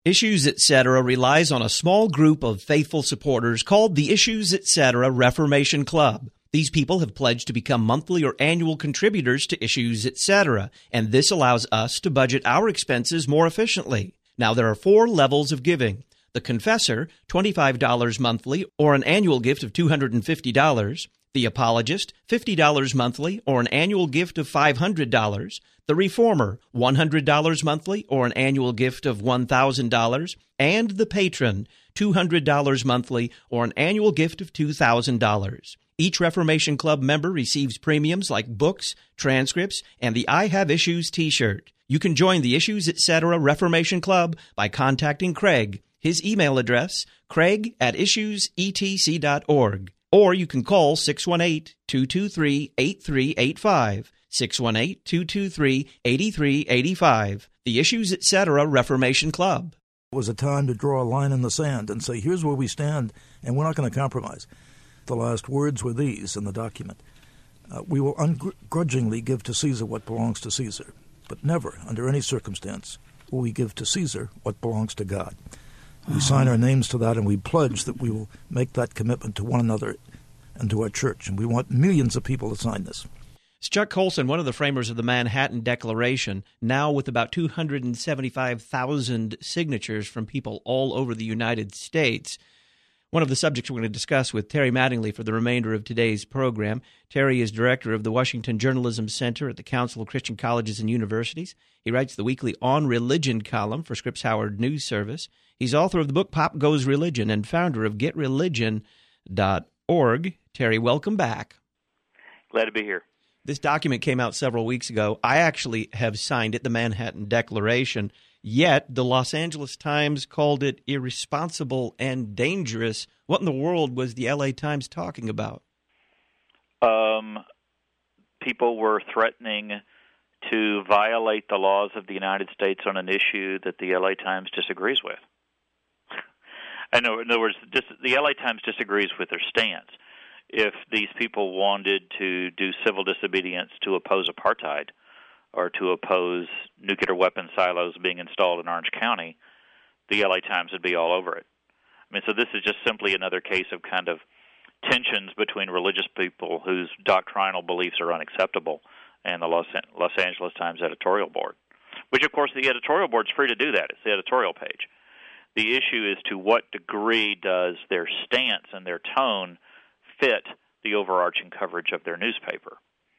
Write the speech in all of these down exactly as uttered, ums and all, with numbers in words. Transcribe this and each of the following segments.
Issues Etc. relies on a small group of faithful supporters called the Issues Etc. Reformation Club. These people have pledged to become monthly or annual contributors to Issues Etc., and this allows us to budget our expenses more efficiently. Now, there are four levels of giving. The Confessor, twenty-five dollars monthly or an annual gift of two hundred fifty dollars. The Apologist, fifty dollars monthly or an annual gift of five hundred dollars. The Reformer, one hundred dollars monthly or an annual gift of one thousand dollars. And the Patron, two hundred dollars monthly or an annual gift of two thousand dollars. Each Reformation Club member receives premiums like books, transcripts, and the I Have Issues t-shirt. You can join the Issues Etc. Reformation Club by contacting Craig. His email address, craig at issues e t c dot org. Or you can call six one eight, two two three, eight three eight five, six one eight, two two three, eight three eight five. The Issues Etc. Reformation Club. It was a time to draw a line in the sand and say, here's where we stand, and we're not going to compromise. The last words were these in the document. Uh, we will ungrudgingly give to Caesar what belongs to Caesar, but never, under any circumstance, will we give to Caesar what belongs to God. We sign our names to that, and we pledge that we will make that commitment to one another and to our church. And we want millions of people to sign this. It's Chuck Colson, one of the framers of the Manhattan Declaration, now with about two hundred seventy-five thousand signatures from people all over the United States. One of the subjects we're going to discuss with Terry Mattingly for the remainder of today's program. Terry is director of the Washington Journalism Center at the Council of Christian Colleges and Universities. He writes the weekly On Religion column for Scripps Howard News Service. He's author of the book Pop Goes Religion and founder of get religion dot org. Terry, welcome back. Glad to be here. This document came out several weeks ago. I actually have signed it, the Manhattan Declaration, yet the Los Angeles Times called it irresponsible and dangerous. What in the world was the L A Times talking about? Um, people were threatening to violate the laws of the United States on an issue that the L A Times disagrees with. I know, in other words, dis- the L A Times disagrees with their stance. If these people wanted to do civil disobedience to oppose apartheid or to oppose nuclear weapon silos being installed in Orange County, the L A Times would be all over it. I mean, so this is just simply another case of kind of tensions between religious people whose doctrinal beliefs are unacceptable and the Los, Los Angeles Times editorial board, which, of course, the editorial board's free to do that. It's the editorial page. The issue is to what degree does their stance and their tone fit the overarching coverage of their newspaper.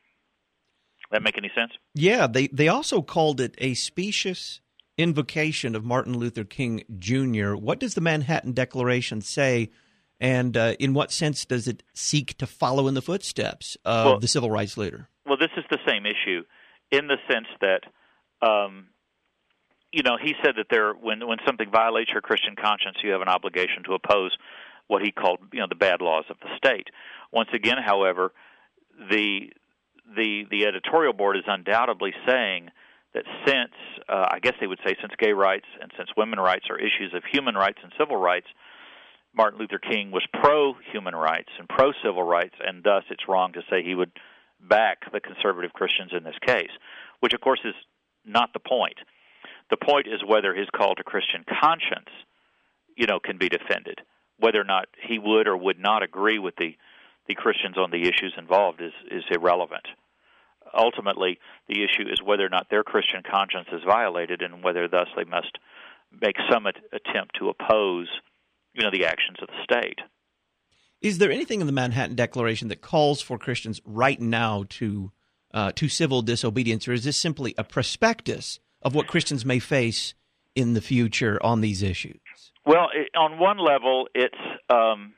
That make any sense? Yeah, they, they also called it a specious invocation of Martin Luther King Junior What does the Manhattan Declaration say, and uh, in what sense does it seek to follow in the footsteps of well, the civil rights leader? Well, this is the same issue in the sense that, um, you know, he said that there, when when something violates your Christian conscience, you have an obligation to oppose what he called, you know, the bad laws of the state. Once again, however, the the the editorial board is undoubtedly saying that since, uh, I guess they would say, since gay rights and since women's rights are issues of human rights and civil rights, Martin Luther King was pro-human rights and pro-civil rights, and thus it's wrong to say he would back the conservative Christians in this case, which, of course, is not the point. The point is whether his call to Christian conscience, you know, can be defended. Whether or not he would or would not agree with the, the Christians on the issues involved is, is irrelevant. Ultimately, the issue is whether or not their Christian conscience is violated and whether thus they must make some at- attempt to oppose, you know, the actions of the state. Is there anything in the Manhattan Declaration that calls for Christians right now to uh, to civil disobedience, or is this simply a prospectus of what Christians may face in the future on these issues? Well, it, on one level, it's um,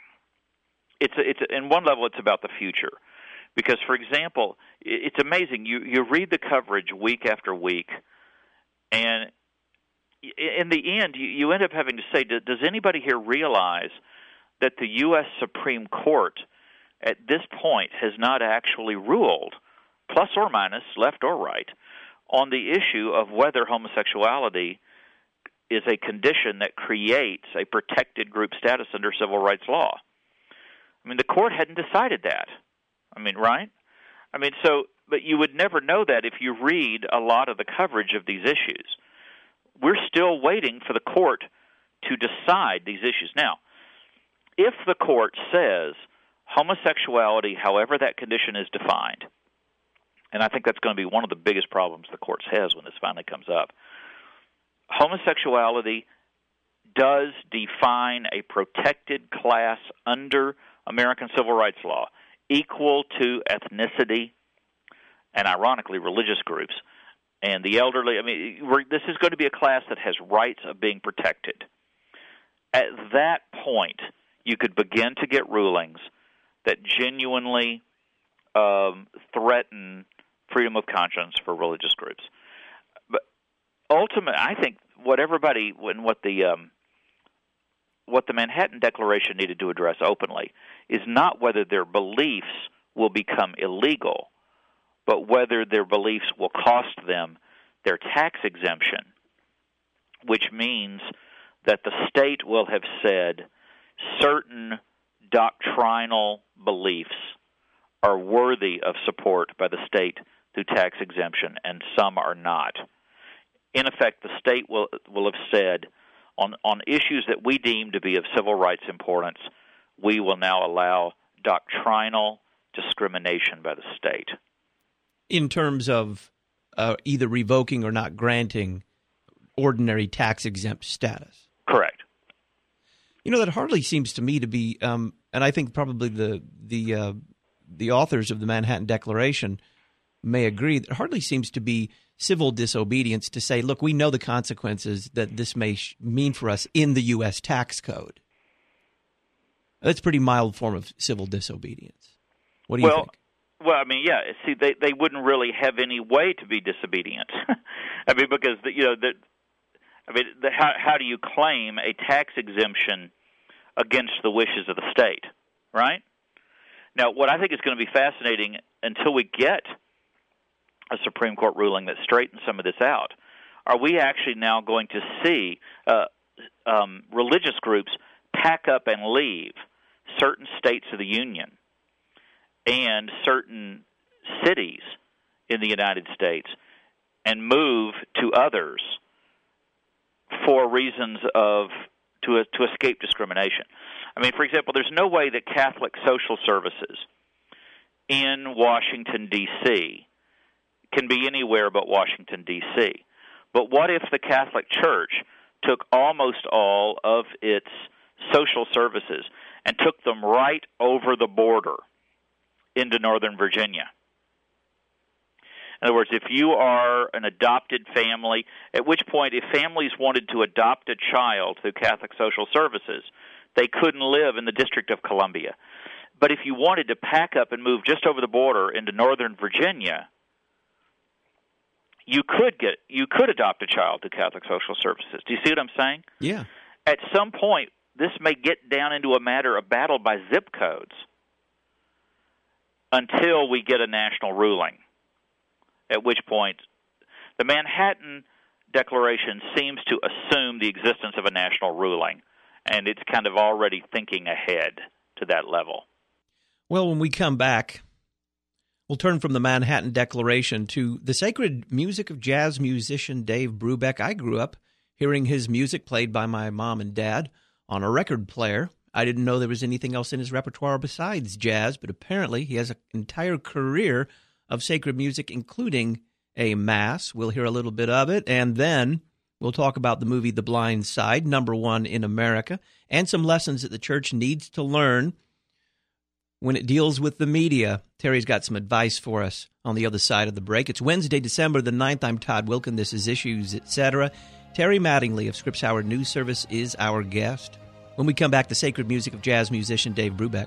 it's it's in one level it's about the future, because, for example, it, it's amazing. You you read the coverage week after week, and in the end, you, you end up having to say, does anybody here realize that the U S Supreme Court at this point has not actually ruled, plus or minus, left or right, on the issue of whether homosexuality is a condition that creates a protected group status under civil rights law? I mean, the court hadn't decided that. I mean, right? I mean, so, but you would never know that if you read a lot of the coverage of these issues. we're still waiting for the court to decide these issues. Now, if the court says homosexuality, however that condition is defined, and I think that's going to be one of the biggest problems the courts has when this finally comes up, homosexuality does define a protected class under American civil rights law equal to ethnicity and, ironically, religious groups. And the elderly, I mean, we're, this is going to be a class that has rights of being protected. At that point, you could begin to get rulings that genuinely um, threaten freedom of conscience for religious groups. But ultimately, I think what everybody, when what the um, what the Manhattan Declaration needed to address openly is not whether their beliefs will become illegal, but whether their beliefs will cost them their tax exemption, which means that the state will have said certain doctrinal beliefs are worthy of support by the state through tax exemption, and some are not. In effect, the state will will have said, on, on issues that we deem to be of civil rights importance, we will now allow doctrinal discrimination by the state. In terms of uh, either revoking or not granting ordinary tax-exempt status. Correct. You know, that hardly seems to me to be, um, and I think probably the the uh, the authors of the Manhattan Declaration may agree, that hardly seems to be civil disobedience to say, look, we know the consequences that this may sh- mean for us in the U S tax code. That's a pretty mild form of civil disobedience. What do you well, think? Well, I mean, yeah. See, they they wouldn't really have any way to be disobedient. I mean, because the, you know the, I mean, the, how how do you claim a tax exemption against the wishes of the state, right? Now, what I think is going to be fascinating until we get a Supreme Court ruling that straightens some of this out, are we actually now going to see uh, um, religious groups pack up and leave certain states of the Union and certain cities in the United States and move to others for reasons of to to escape discrimination? I mean, for example, there's no way that Catholic social services in Washington, D C can be anywhere but Washington, D C But what if the Catholic Church took almost all of its social services and took them right over the border into Northern Virginia? In other words, if you are an adopted family, at which point if families wanted to adopt a child through Catholic Social Services, they couldn't live in the District of Columbia. But if you wanted to pack up and move just over the border into Northern Virginia, you could get you could adopt a child through Catholic Social Services. Do you see what I'm saying? Yeah. At some point, this may get down into a matter of battle by zip codes until we get a national ruling, at which point the Manhattan Declaration seems to assume the existence of a national ruling, and it's kind of already thinking ahead to that level. Well, when we come back, we'll turn from the Manhattan Declaration to the sacred music of jazz musician Dave Brubeck. I grew up hearing his music played by my mom and dad on a record player. I didn't know there was anything else in his repertoire besides jazz, but apparently he has an entire career of sacred music, including a mass. We'll hear a little bit of it, and then we'll talk about the movie The Blind Side, number one in America, and some lessons that the church needs to learn when it deals with the media. Terry's got some advice for us on the other side of the break. It's Wednesday, December the ninth. I'm Todd Wilken. This is Issues, et cetera. Terry Mattingly of Scripps Howard News Service is our guest. When we come back, the sacred music of jazz musician Dave Brubeck.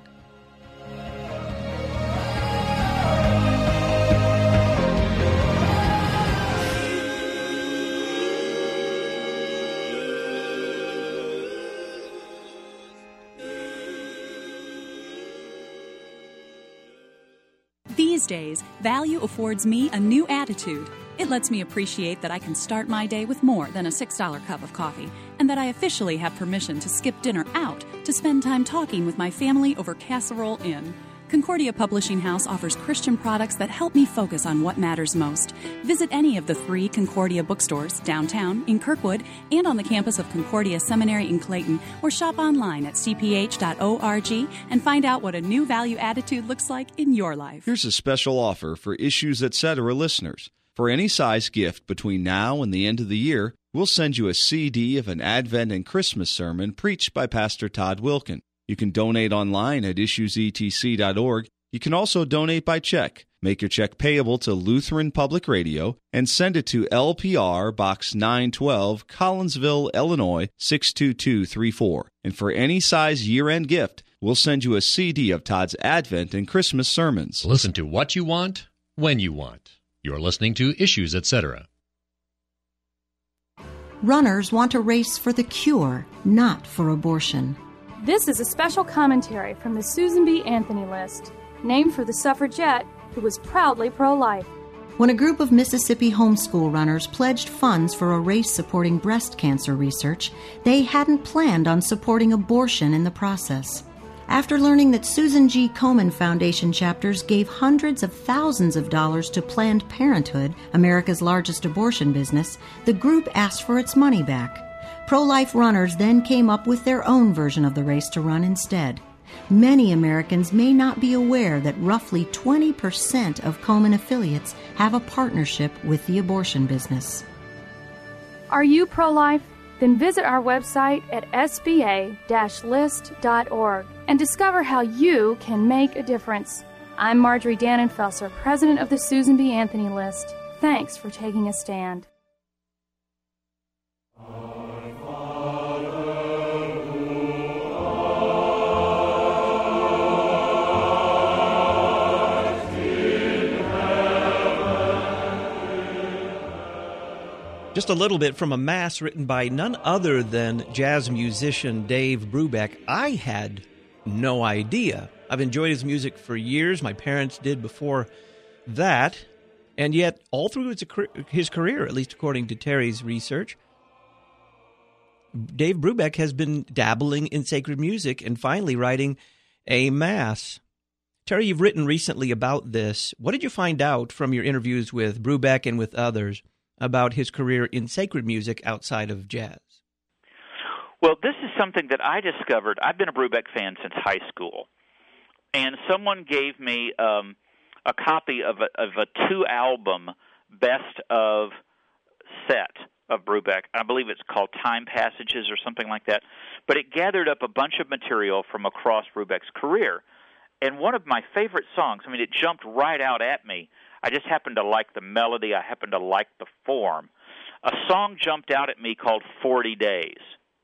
These days, value affords me a new attitude. It lets me appreciate that I can start my day with more than a six dollar cup of coffee, and that I officially have permission to skip dinner out to spend time talking with my family over Casserole Inn. Concordia Publishing House offers Christian products that help me focus on what matters most. Visit any of the three Concordia bookstores downtown, in Kirkwood, and on the campus of Concordia Seminary in Clayton, or shop online at c p h dot org and find out what a new value attitude looks like in your life. Here's a special offer for Issues Etc. listeners. For any size gift between now and the end of the year, we'll send you a C D of an Advent and Christmas sermon preached by Pastor Todd Wilkin. You can donate online at issues e t c dot org. You can also donate by check. Make your check payable to Lutheran Public Radio and send it to L P R Box nine twelve, Collinsville, Illinois six two two three four. And for any size year-end gift, we'll send you a C D of Todd's Advent and Christmas sermons. Listen to what you want, when you want. You're listening to Issues Etc. Runners want to race for the cure, not for abortion. This is a special commentary from the Susan B. Anthony List, named for the suffragette who was proudly pro-life. When a group of Mississippi homeschool runners pledged funds for a race supporting breast cancer research, they hadn't planned on supporting abortion in the process. After learning that Susan G. Komen Foundation chapters gave hundreds of thousands of dollars to Planned Parenthood, America's largest abortion business, the group asked for its money back. Pro-life runners then came up with their own version of the race to run instead. Many Americans may not be aware that roughly twenty percent of Komen affiliates have a partnership with the abortion business. Are you pro-life? Then visit our website at s b a dash list dot org and discover how you can make a difference. I'm Marjorie Dannenfelser, president of the Susan B. Anthony List. Thanks for taking a stand. Just a little bit from a Mass written by none other than jazz musician Dave Brubeck. I had no idea. I've enjoyed his music for years. My parents did before that. And yet, all through his, his career, at least according to Terry's research, Dave Brubeck has been dabbling in sacred music and finally writing a Mass. Terry, you've written recently about this. What did you find out from your interviews with Brubeck and with others about his career in sacred music outside of jazz? Well, this is something that I discovered. I've been a Brubeck fan since high school, and someone gave me um, a copy of a, of a two-album best of set of Brubeck. I believe it's called Time Passages or something like that, but it gathered up a bunch of material from across Brubeck's career. And one of my favorite songs, I mean, it jumped right out at me. I just happened to like the melody. I happened to like the form. A song jumped out at me called forty days.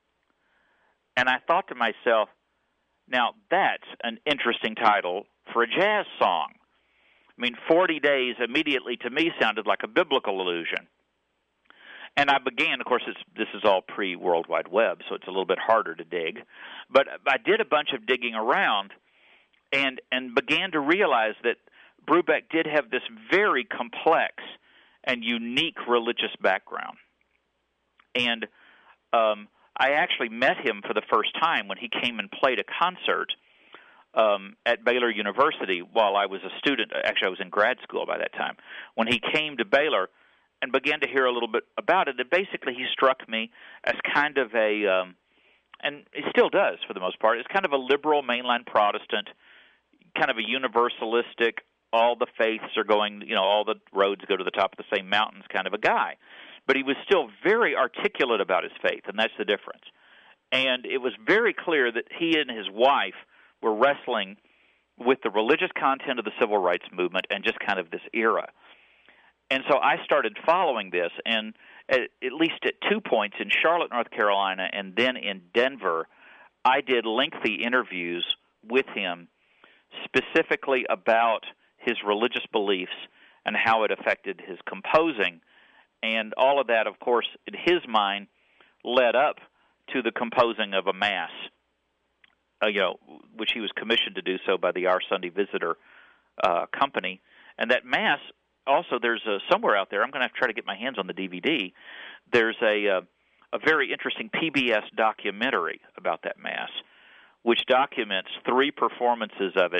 And I thought to myself, now that's an interesting title for a jazz song. I mean, forty days immediately to me sounded like a biblical allusion. And I began, of course, it's, this is all pre-World Wide Web, so it's a little bit harder to dig. But I did a bunch of digging around and and began to realize that Brubeck did have this very complex and unique religious background. And um, I actually met him for the first time when he came and played a concert um, at Baylor University while I was a student. Actually, I was in grad school by that time. When he came to Baylor and began to hear a little bit about it, and basically he struck me as kind of a, um, and he still does for the most part, it's kind of a liberal mainline Protestant, kind of a universalistic, all the faiths are going, you know, all the roads go to the top of the same mountains kind of a guy. But he was still very articulate about his faith, and that's the difference. And it was very clear that he and his wife were wrestling with the religious content of the civil rights movement and just kind of this era. And so I started following this, and at, at least at two points in Charlotte, North Carolina, and then in Denver, I did lengthy interviews with him specifically about his religious beliefs and how it affected his composing. And all of that, of course, in his mind, led up to the composing of a Mass, uh, you know, which he was commissioned to do so by the Our Sunday Visitor uh, company. And that Mass, also, there's a, somewhere out there, I'm going to have to try to get my hands on the D V D, there's a, uh, a very interesting P B S documentary about that Mass, which documents three performances of it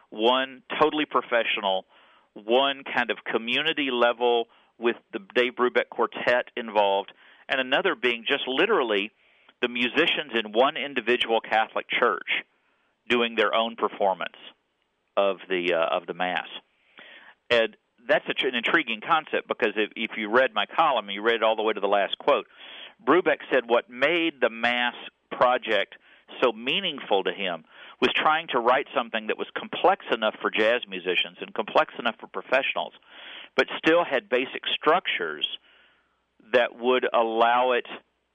one totally professional, one kind of community level with the Dave Brubeck Quartet involved, and another being just literally the musicians in one individual Catholic church doing their own performance of the uh, of the Mass. And that's a, an intriguing concept, because if, if you read my column, you read it all the way to the last quote, Brubeck said what made the Mass project so meaningful to him was trying to write something that was complex enough for jazz musicians and complex enough for professionals, but still had basic structures that would allow it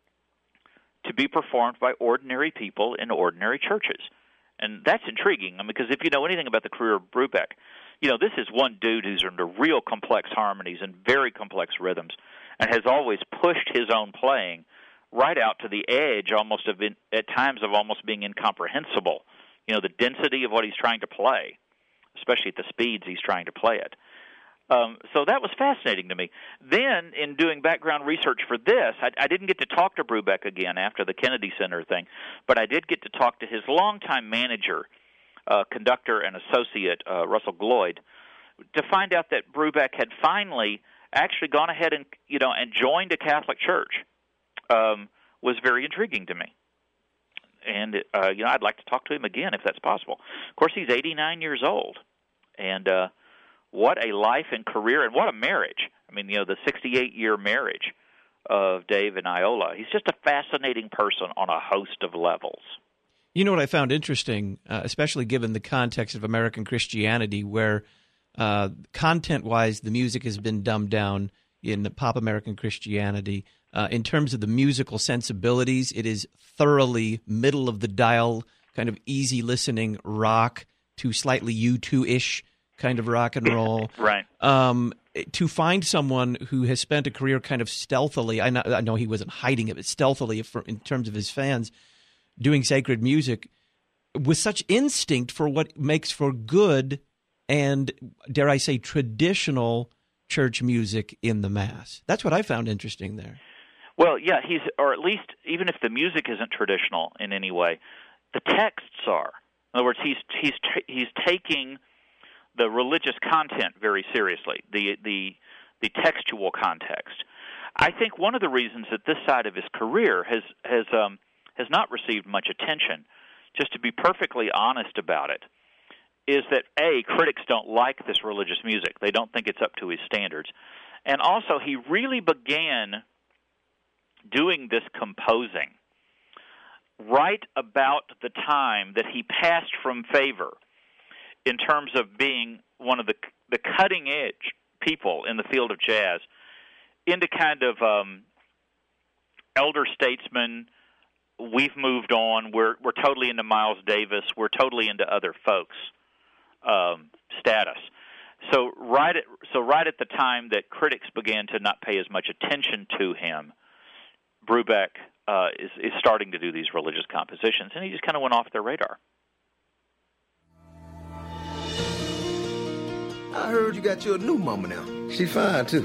to be performed by ordinary people in ordinary churches. And that's intriguing, I mean, because if you know anything about the career of Brubeck, you know, this is one dude who's into real complex harmonies and very complex rhythms and has always pushed his own playing right out to the edge, almost of in, at times of almost being incomprehensible. You know, the density of what he's trying to play, especially at the speeds he's trying to play it. Um, so that was fascinating to me. Then, in doing background research for this, I, I didn't get to talk to Brubeck again after the Kennedy Center thing, but I did get to talk to his longtime manager, uh, conductor and associate, uh, Russell Gloyd, to find out that Brubeck had finally actually gone ahead and, you know, and joined a Catholic church. Um, was very intriguing to me. And, uh, you know, I'd like to talk to him again if that's possible. Of course, he's eighty-nine years old. And uh, what a life and career, and what a marriage. I mean, you know, the sixty-eight-year marriage of Dave and Iola. He's just a fascinating person on a host of levels. You know what I found interesting, uh, especially given the context of American Christianity, where uh, content-wise the music has been dumbed down in pop American Christianity. Uh, in terms of the musical sensibilities, it is thoroughly middle-of-the-dial, kind of easy-listening rock to slightly U two-ish kind of rock and roll. Right. Um, to find someone who has spent a career kind of stealthily, I know, I know he wasn't hiding it, but stealthily for, in terms of his fans, doing sacred music with such instinct for what makes for good and, dare I say, traditional church music in the Mass. That's what I found interesting there. Well, yeah, he's, or at least even if the music isn't traditional in any way, the texts are. In other words, he's he's he's taking the religious content very seriously, the the the textual context. I think one of the reasons that this side of his career has has um, has not received much attention, just to be perfectly honest about it, is that A, critics don't like this religious music. They don't think it's up to his standards. And also, he really began doing this composing right about the time that he passed from favor in terms of being one of the the cutting edge people in the field of jazz into kind of um, elder statesman. We've moved on. We're we're totally into Miles Davis. We're totally into other folks um, status. So right at so right at the time that critics began to not pay as much attention to him, Brubeck uh, is, is starting to do these religious compositions, and he just kind of went off their radar. I heard you got your new mama now. She fine, too.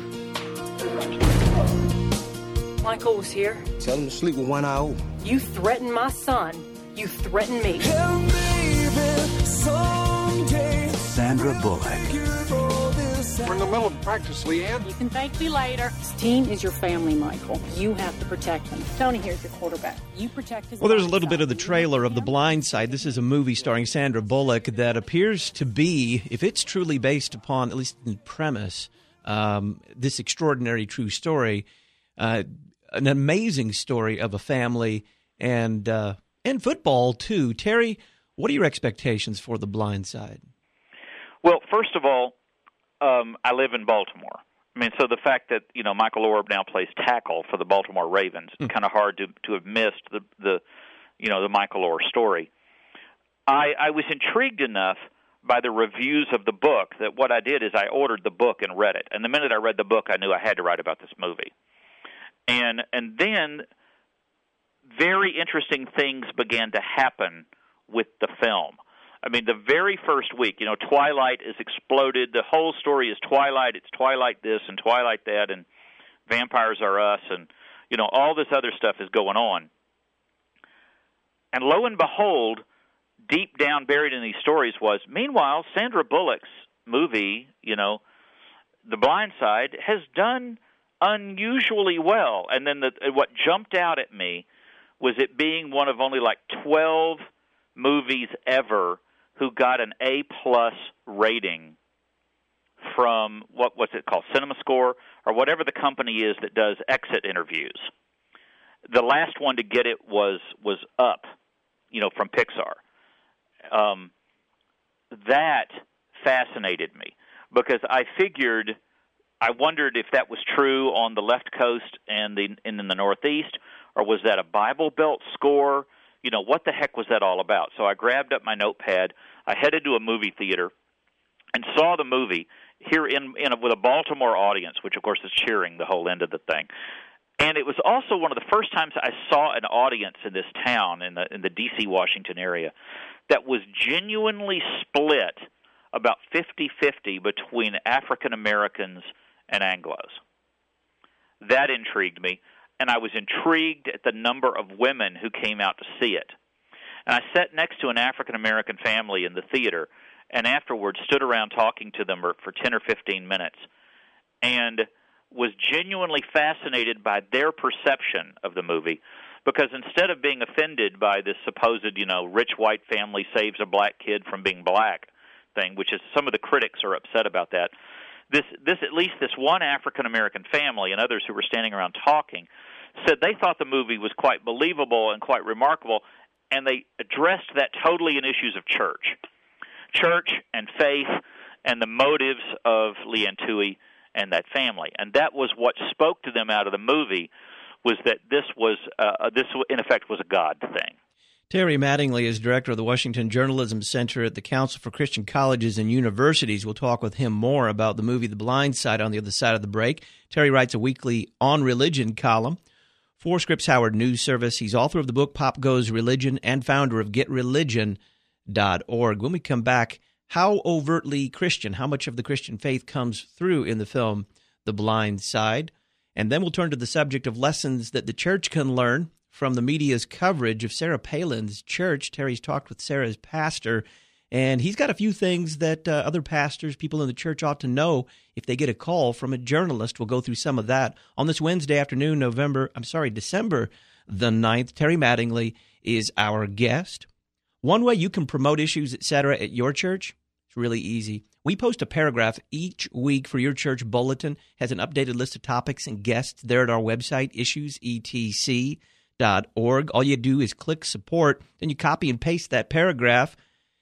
Michael was here. Tell him to sleep with one eye open. You threatened my son. You threatened me. And baby, someday Sandra Bullock. We're in the middle of practice, Leanne. You can thank me later. This team is your family, Michael. You have to protect them. Tony here's your quarterback. You protect his. Well, there's a little bit of the trailer of The Blind Side. This is a movie starring Sandra Bullock that appears to be, if it's truly based upon, at least in premise, um, this extraordinary true story, uh, an amazing story of a family and uh, and football too. Terry, what are your expectations for The Blind Side? Well, first of all, Um, I live in Baltimore. I mean, so the fact that, you know, Michael Orb now plays tackle for the Baltimore Ravens, it's mm. kind of hard to to have missed the, the you know, the Michael Orb story. I, I was intrigued enough by the reviews of the book that what I did is I ordered the book and read it. And the minute I read the book, I knew I had to write about this movie. And and then very interesting things began to happen with the film. I mean, the very first week, you know, Twilight is exploded. The whole story is Twilight. It's Twilight this and Twilight that and Vampires Are Us and, you know, all this other stuff is going on. And lo and behold, deep down buried in these stories was, meanwhile, Sandra Bullock's movie, you know, The Blind Side, has done unusually well. And then the, what jumped out at me was it being one of only like twelve movies ever who got an A-plus rating from, what what's it called, CinemaScore, or whatever the company is that does exit interviews. The last one to get it was was Up, you know, from Pixar. Um, that fascinated me because I figured, I wondered if that was true on the left coast and the and in the Northeast, or was that a Bible Belt score? You know, what the heck was that all about? So I grabbed up my notepad, I headed to a movie theater, and saw the movie here in, in a, with a Baltimore audience, which of course is cheering the whole end of the thing. And it was also one of the first times I saw an audience in this town, in the in the D C, Washington area, that was genuinely split about fifty-fifty between African Americans and Anglos. That intrigued me, and I was intrigued at the number of women who came out to see it. And I sat next to an African American family in the theater, and afterwards stood around talking to them for ten or fifteen minutes, and was genuinely fascinated by their perception of the movie, because instead of being offended by this supposed, you know, rich white family saves a black kid from being black thing, which is some of the critics are upset about that, this, this at least this one African-American family and others who were standing around talking said they thought the movie was quite believable and quite remarkable, and they addressed that totally in issues of church. Church and faith and the motives of Leanne Toohey and that family. And that was what spoke to them out of the movie, was that this was, uh, this in effect was a God thing. Terry Mattingly is director of the Washington Journalism Center at the Council for Christian Colleges and Universities. We'll talk with him more about the movie The Blind Side on the other side of the break. Terry writes a weekly On Religion column for Scripps Howard News Service. He's author of the book Pop Goes Religion and founder of get religion dot org. When we come back, how overtly Christian, how much of the Christian faith comes through in the film The Blind Side? And then we'll turn to the subject of lessons that the church can learn from the media's coverage of Sarah Palin's church. Terry's talked with Sarah's pastor, and he's got a few things that uh, other pastors, people in the church ought to know if they get a call from a journalist. We'll go through some of that on this Wednesday afternoon, November, I'm sorry, December the ninth. Terry Mattingly is our guest. One way you can promote Issues, et cetera at your church, it's really easy. We post a paragraph each week for your church bulletin. It has an updated list of topics and guests there at our website, issues e t c dot org. All you do is click support, then you copy and paste that paragraph,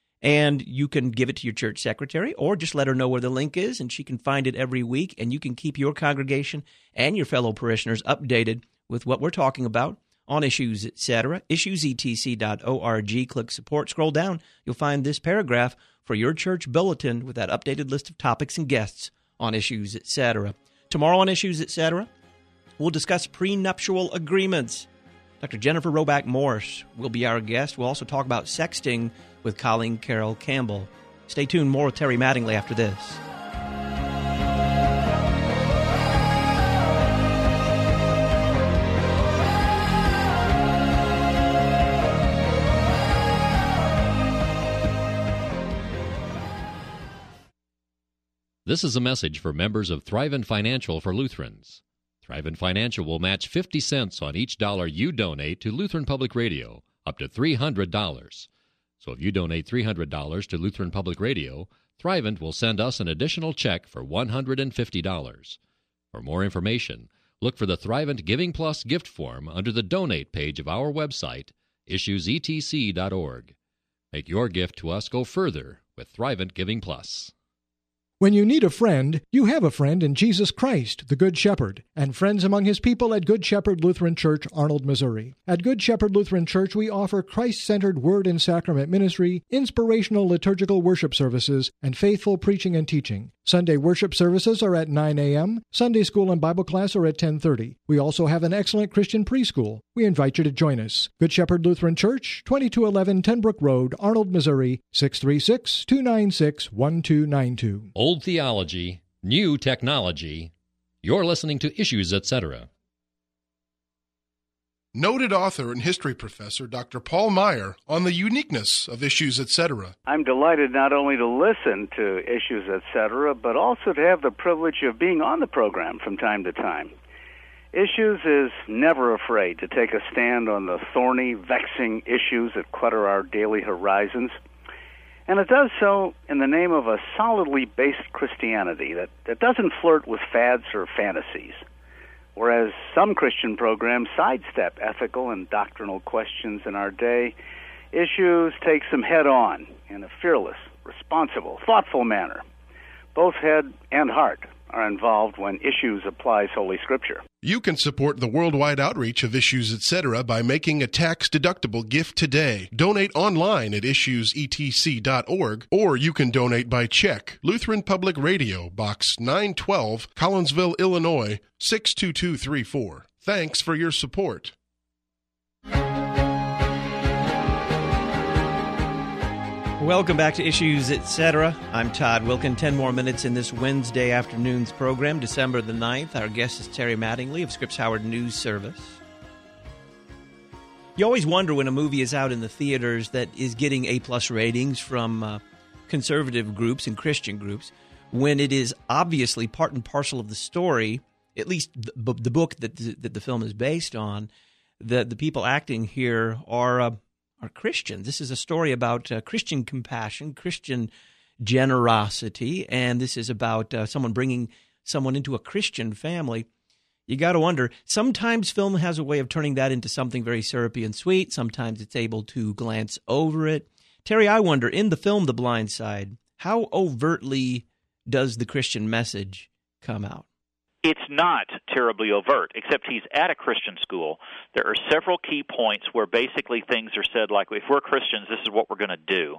and you can give it to your church secretary or just let her know where the link is, and she can find it every week, and you can keep your congregation and your fellow parishioners updated with what we're talking about on Issues, et cetera. issues e t c dot org. Click support. Scroll down. You'll find this paragraph for your church bulletin with that updated list of topics and guests on Issues, et cetera. Tomorrow on Issues, et cetera, we'll discuss prenuptial agreements. Doctor Jennifer Roback Morse will be our guest. We'll also talk about sexting with Colleen Carroll Campbell. Stay tuned. More with Terry Mattingly after this. This is a message for members of Thrivent Financial for Lutherans. Thrivent Financial will match fifty cents on each dollar you donate to Lutheran Public Radio, up to three hundred dollars. So if you donate three hundred dollars to Lutheran Public Radio, Thrivent will send us an additional check for one hundred fifty dollars. For more information, look for the Thrivent Giving Plus gift form under the Donate page of our website, issues e t c dot org. Make your gift to us go further with Thrivent Giving Plus. When you need a friend, you have a friend in Jesus Christ, the Good Shepherd, and friends among his people at Good Shepherd Lutheran Church, Arnold, Missouri. At Good Shepherd Lutheran Church, we offer Christ-centered word and sacrament ministry, inspirational liturgical worship services, and faithful preaching and teaching. Sunday worship services are at nine a.m., Sunday school and Bible class are at ten thirty. We also have an excellent Christian preschool. We invite you to join us. Good Shepherd Lutheran Church, twenty-two eleven Tenbrook Road, Arnold, Missouri, six three six, two nine six, one two nine two. Old theology, new technology. You're listening to Issues, et cetera. noted author and history professor Doctor Paul Meyer on the uniqueness of Issues, et cetera. I'm delighted not only to listen to Issues, et cetera, but also to have the privilege of being on the program from time to time. Issues is never afraid to take a stand on the thorny, vexing issues that clutter our daily horizons. And it does so in the name of a solidly based Christianity that, that doesn't flirt with fads or fantasies. Whereas some Christian programs sidestep ethical and doctrinal questions in our day, Issues takes them head-on in a fearless, responsible, thoughtful manner. Both head and heart are involved when Issues applies Holy Scripture. You can support the worldwide outreach of Issues, et cetera by making a tax-deductible gift today. Donate online at issues e t c dot org, or you can donate by check. Lutheran Public Radio, Box nine twelve, Collinsville, Illinois, six two two three four. Thanks for your support. Welcome back to Issues, et cetera. I'm Todd Wilkin. Ten more minutes in this Wednesday afternoon's program, December the ninth. Our guest is Terry Mattingly of Scripps Howard News Service. You always wonder when a movie is out in the theaters that is getting A-plus ratings from uh, conservative groups and Christian groups, when it is obviously part and parcel of the story, at least the, the book that the, that the film is based on, that the people acting here are uh, are Christians. This is a story about uh, Christian compassion, Christian generosity, and this is about uh, someone bringing someone into a Christian family. You got to wonder, sometimes film has a way of turning that into something very syrupy and sweet. Sometimes it's able to glance over it. Terry, I wonder, in the film The Blind Side, how overtly does the Christian message come out? It's not terribly overt, except he's at a Christian school. There are several key points where basically things are said like, if we're Christians, this is what we're going to do.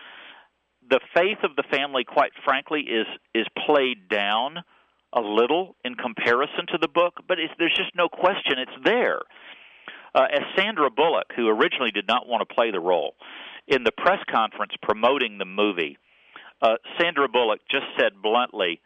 The faith of the family, quite frankly, is is played down a little in comparison to the book, but it's, there's just no question it's there. Uh, as Sandra Bullock, who originally did not want to play the role, in the press conference promoting the movie, uh, Sandra Bullock just said bluntly,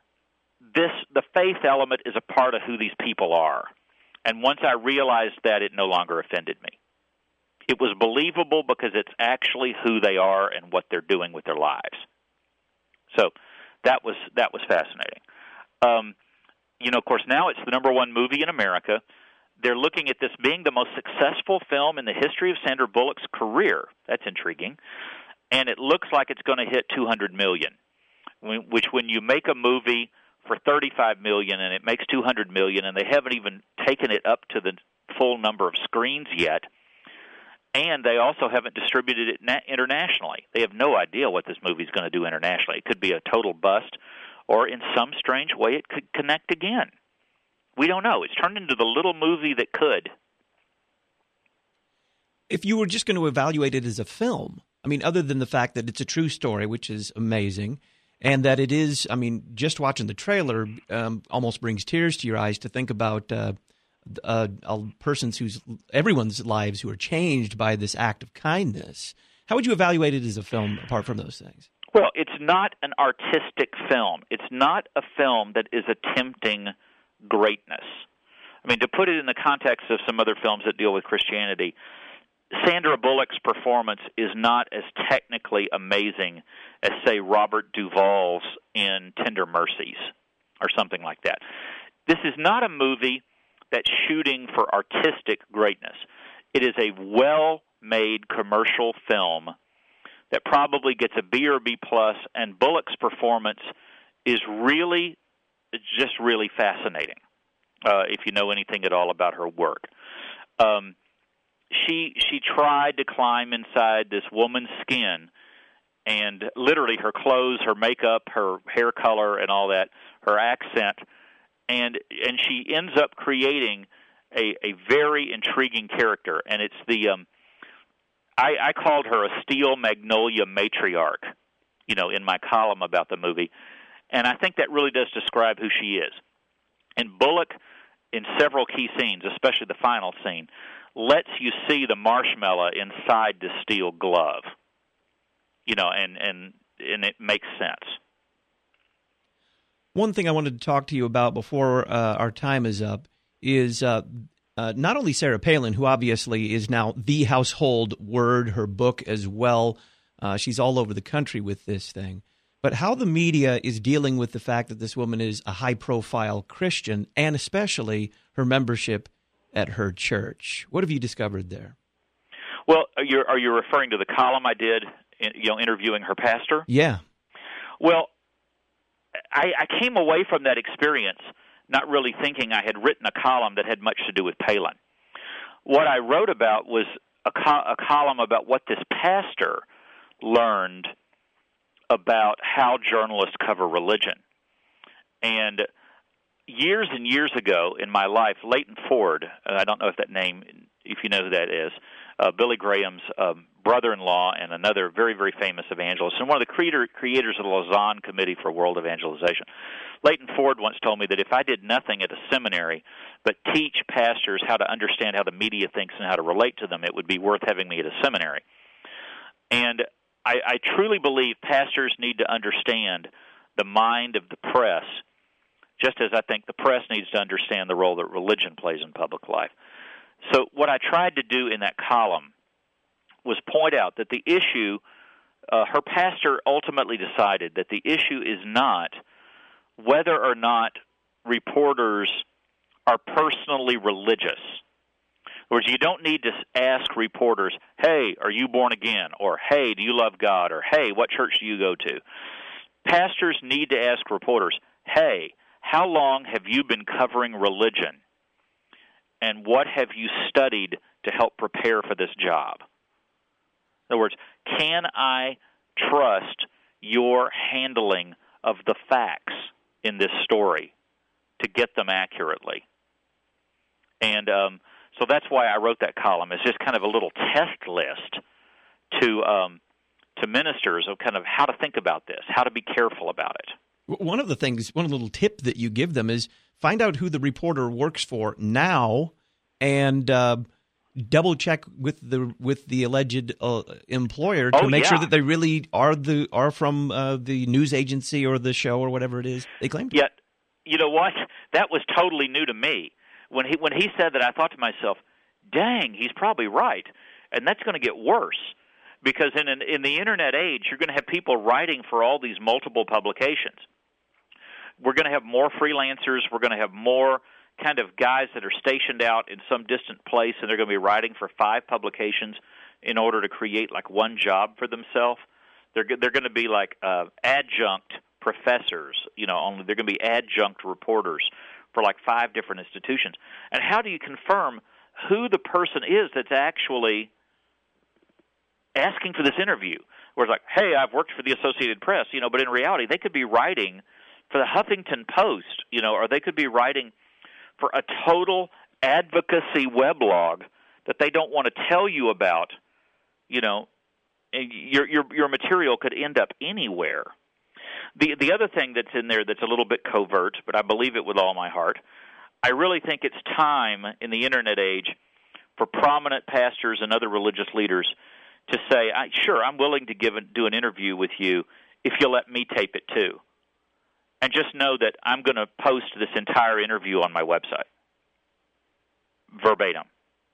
This the faith element is a part of who these people are. And once I realized that, it no longer offended me. It was believable because it's actually who they are and what they're doing with their lives. So that was that was fascinating. Um, you know, of course, now it's the number one movie in America. They're looking at this being the most successful film in the history of Sandra Bullock's career. That's intriguing. And it looks like it's going to hit two hundred million dollars, which when you make a movie for thirty-five million dollars and it makes two hundred million dollars, and they haven't even taken it up to the full number of screens yet, and they also haven't distributed it na- internationally. They have no idea what this movie is going to do internationally. It could be a total bust, or in some strange way it could connect again. We don't know. It's turned into the little movie that could. If you were just going to evaluate it as a film, I mean, other than the fact that it's a true story, which is amazing, and that it is, I mean, just watching the trailer um, almost brings tears to your eyes to think about uh, uh, uh, persons whose, everyone's lives who are changed by this act of kindness. How would you evaluate it as a film apart from those things? Well, it's not an artistic film. It's not a film that is attempting greatness. I mean, to put it in the context of some other films that deal with Christianity, Sandra Bullock's performance is not as technically amazing as, say, Robert Duvall's in Tender Mercies or something like that. This is not a movie that's shooting for artistic greatness. It is a well-made commercial film that probably gets a B or B plus, and Bullock's performance is really, just really fascinating, uh, if you know anything at all about her work. Um, she she tried to climb inside this woman's skin, and literally her clothes, her makeup, her hair color, and all that, her accent, and and she ends up creating a, a very intriguing character, and it's the um, I, I called her a steel magnolia matriarch, you know, in my column about the movie, and I think that really does describe who she is. And Bullock, in several key scenes, especially the final scene, lets you see the marshmallow inside the steel glove, you know, and, and, and it makes sense. One thing I wanted to talk to you about before uh, our time is up is uh, uh, not only Sarah Palin, who obviously is now the household word, her book as well. Uh, she's all over the country with this thing. But how the media is dealing with the fact that this woman is a high-profile Christian, and especially her membership at her church. What have you discovered there? Well, are you, are you referring to the column I did, in, you know, interviewing her pastor? Yeah. Well, I, I came away from that experience not really thinking I had written a column that had much to do with Palin. What I wrote about was a, co- a column about what this pastor learned about how journalists cover religion. And years and years ago in my life, Leighton Ford, uh, I don't know if that name, if you know who that is, uh, Billy Graham's um, brother-in-law and another very, very famous evangelist, and one of the creator, creators of the Lausanne Committee for World Evangelization. Leighton Ford once told me that if I did nothing at a seminary but teach pastors how to understand how the media thinks and how to relate to them, it would be worth having me at a seminary. And I, I truly believe pastors need to understand the mind of the press, just as I think the press needs to understand the role that religion plays in public life. So what I tried to do in that column was point out that the issue, uh, her pastor ultimately decided that the issue is not whether or not reporters are personally religious. In other words, you don't need to ask reporters, hey, are you born again? Or, hey, do you love God? Or, hey, what church do you go to? Pastors need to ask reporters, hey, how long have you been covering religion? And what have you studied to help prepare for this job? In other words, can I trust your handling of the facts in this story to get them accurately? And um, so that's why I wrote that column. It's just kind of a little test list to um, to ministers of kind of how to think about this, how to be careful about it. One of the things, one little tip that you give them is find out who the reporter works for now, and uh, double check with the with the alleged uh, employer to oh, make yeah. sure that they really are the are from uh, the news agency or the show or whatever it is they claim to. Yet, you know what? That was totally new to me. When he when he said that, I thought to myself, "Dang, he's probably right," and that's going to get worse. Because in an, in the Internet age, you're going to have people writing for all these multiple publications. We're going to have more freelancers. We're going to have more kind of guys that are stationed out in some distant place, and they're going to be writing for five publications in order to create like one job for themselves. They're they're going to be like uh, adjunct professors. You know, only they're going to be adjunct reporters for like five different institutions. And how do you confirm who the person is that's actually asking for this interview? Where it's like, hey, I've worked for the Associated Press, you know, but in reality, they could be writing for the Huffington Post, you know, or they could be writing for a total advocacy weblog that they don't want to tell you about. You know, your your your material could end up anywhere. The the other thing that's in there that's a little bit covert, but I believe it with all my heart, I really think it's time in the Internet age for prominent pastors and other religious leaders to say, I, sure, I'm willing to give a, do an interview with you if you'll let me tape it too. And just know that I'm going to post this entire interview on my website, verbatim.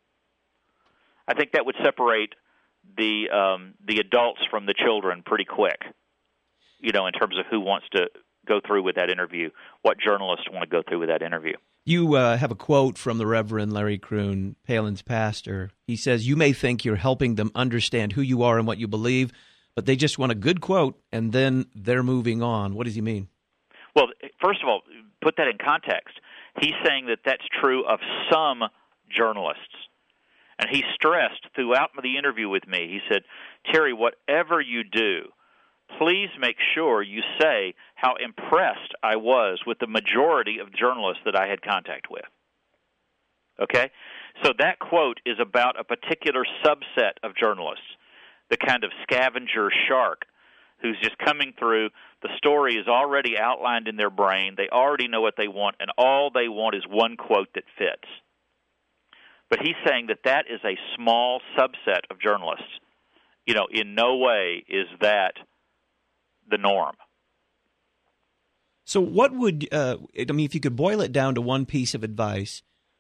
I think that would separate the um, the adults from the children pretty quick, you know, in terms of who wants to go through with that interview, what journalists want to go through with that interview. You uh, have a quote from the Reverend Larry Kroon, Palin's pastor. He says, you may think you're helping them understand who you are and what you believe, but they just want a good quote, and then they're moving on. What does he mean? Well, first of all, put that in context. He's saying that that's true of some journalists. And he stressed throughout the interview with me, he said, Terry, whatever you do, please make sure you say how impressed I was with the majority of journalists that I had contact with. Okay? So that quote is about a particular subset of journalists, the kind of scavenger shark who's just coming through. The story is already outlined in their brain. They already know what they want, and all they want is one quote that fits. But he's saying that that is a small subset of journalists. You know, in no way is that the norm. So what would, uh, I mean, if you could boil it down to one piece of advice,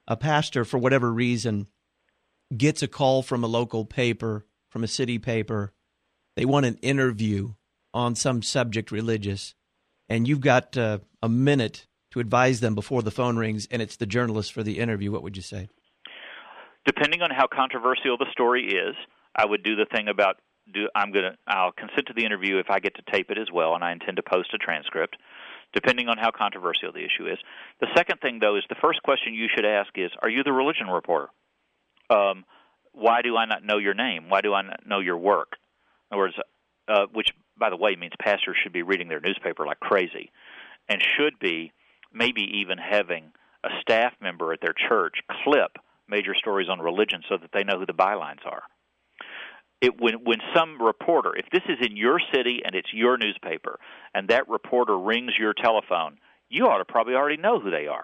a pastor, for whatever reason, gets a call from a local paper, from a city paper, they want an interview on some subject religious, and you've got uh, a minute to advise them before the phone rings, and it's the journalist for the interview, what would you say? Depending on how controversial the story is, I would do the thing about do I'm going to I'll consent to the interview if I get to tape it as well, and I intend to post a transcript, depending on how controversial the issue is. The second thing, though, is the first question you should ask is, are you the religion reporter? Um, why do I not know your name? Why do I not know your work? In other words, uh, which, by the way, means pastors should be reading their newspaper like crazy, and should be maybe even having a staff member at their church clip major stories on religion so that they know who the bylines are. It, when, when some reporter, if this is in your city and it's your newspaper, and that reporter rings your telephone, you ought to probably already know who they are.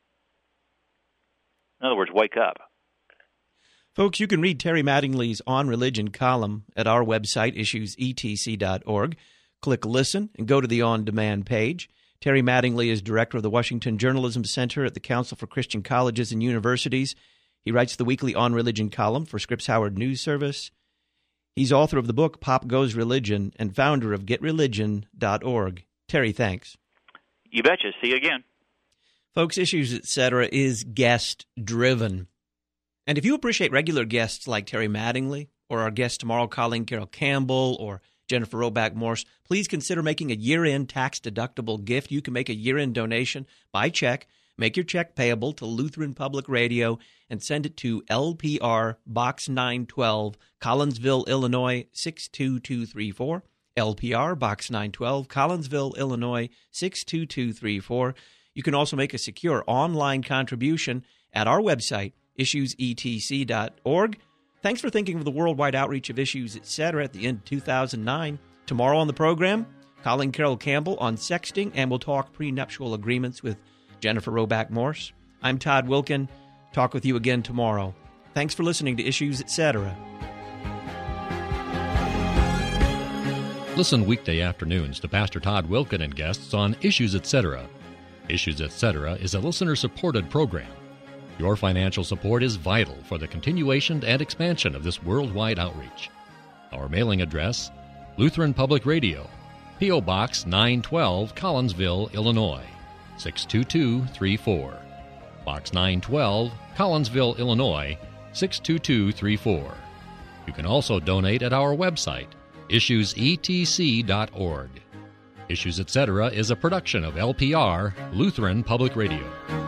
In other words, wake up. Folks, you can read Terry Mattingly's On Religion column at our website, issues e t c dot org. Click Listen and go to the On Demand page. Terry Mattingly is director of the Washington Journalism Center at the Council for Christian Colleges and Universities. He writes the weekly On Religion column for Scripps Howard News Service. He's author of the book Pop Goes Religion and founder of get religion dot org. Terry, thanks. You betcha. See you again. Folks, Issues, et cetera is guest-driven. And if you appreciate regular guests like Terry Mattingly or our guest tomorrow, Colleen Carroll Campbell or Jennifer Roback Morse, please consider making a year-end tax-deductible gift. You can make a year-end donation by check. Make your check payable to Lutheran Public Radio and send it to L P R Box nine twelve, Collinsville, Illinois, six two two three four. L P R Box nine twelve, Collinsville, Illinois, six two two three four. You can also make a secure online contribution at our website, issues e t c dot org. Thanks for thinking of the worldwide outreach of Issues, et cetera at the end of two thousand nine. Tomorrow on the program, Colleen Carroll Campbell on sexting, and we'll talk prenuptial agreements with Jennifer Roback Morse. I'm Todd Wilkin. Talk with you again tomorrow. Thanks for listening to Issues, et cetera. Listen weekday afternoons to Pastor Todd Wilkin and guests on Issues, et cetera. Issues, et cetera is a listener-supported program. Your financial support is vital for the continuation and expansion of this worldwide outreach. Our mailing address, Lutheran Public Radio, P O. Box nine twelve, Collinsville, Illinois, six two two three four. Box nine twelve, Collinsville, Illinois, six two two three four. You can also donate at our website, issues e t c dot org. Issues, et cetera is a production of L P R, Lutheran Public Radio.